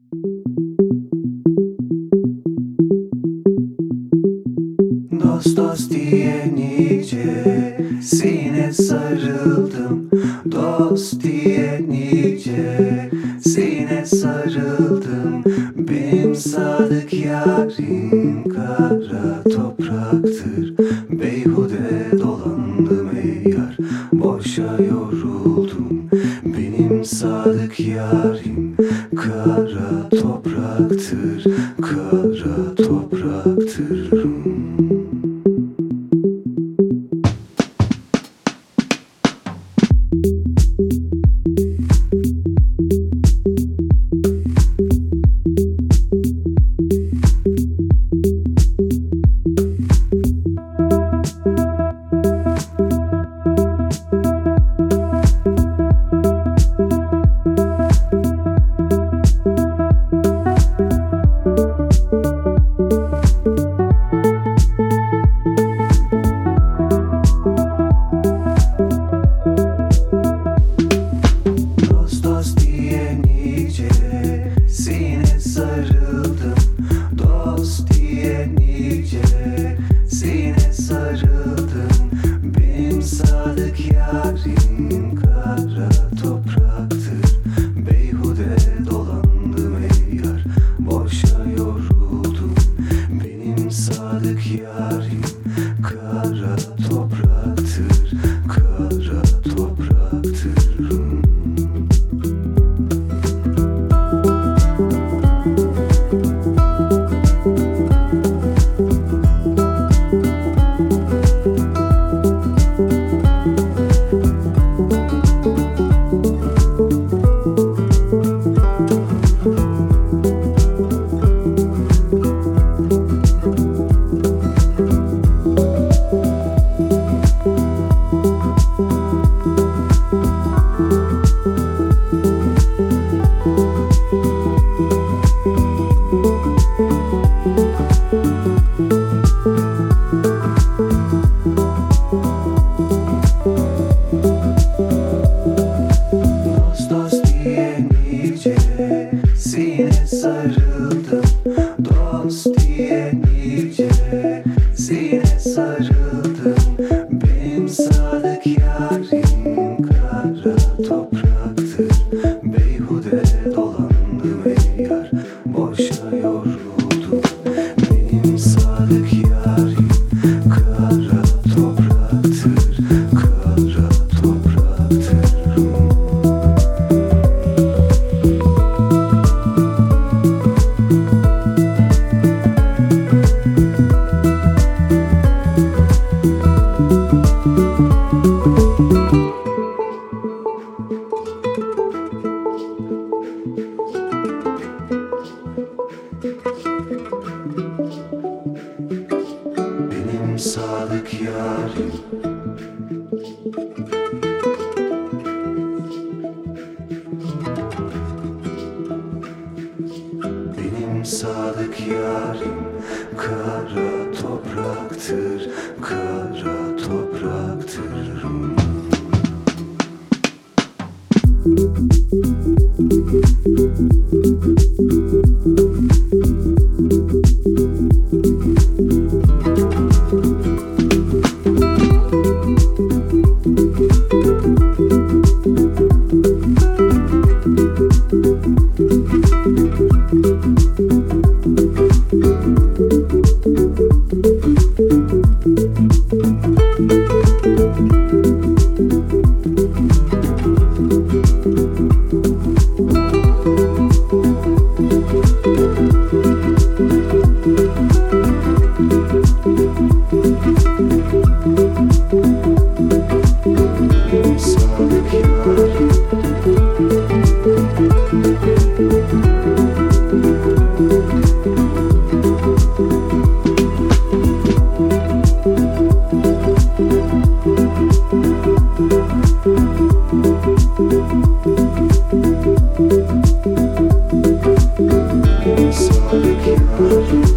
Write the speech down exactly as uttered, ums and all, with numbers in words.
Dost dost diye nice sine sarıldım. Dost diye nice sine sarıldım. Benim sadık yarim kara topraktır. Beyhude dolandım ey yar, boşa yoruldum. Benim sadık yarim kara topraktır, kara topraktır. Sine sarıldım, dost diye nice sine sarıldım. Benim sadık yarim kara topraktır. Beyhude dolandım ey yar, boşa yoruldum. Benim sadık yarim kara topraktır, kara topraktır. Sine sarıldım, dost diye nice sine sarıldım. Benim sadık yarim kara topraktır. Beyhude dolandım ey yar, boşa yoruldum. Benim sadık yarim kara topraktır, kara topraktır. Benim sadık yarim Benim sadık yarim kara topraktır, kara topraktır. Sadık yarim sadık yarim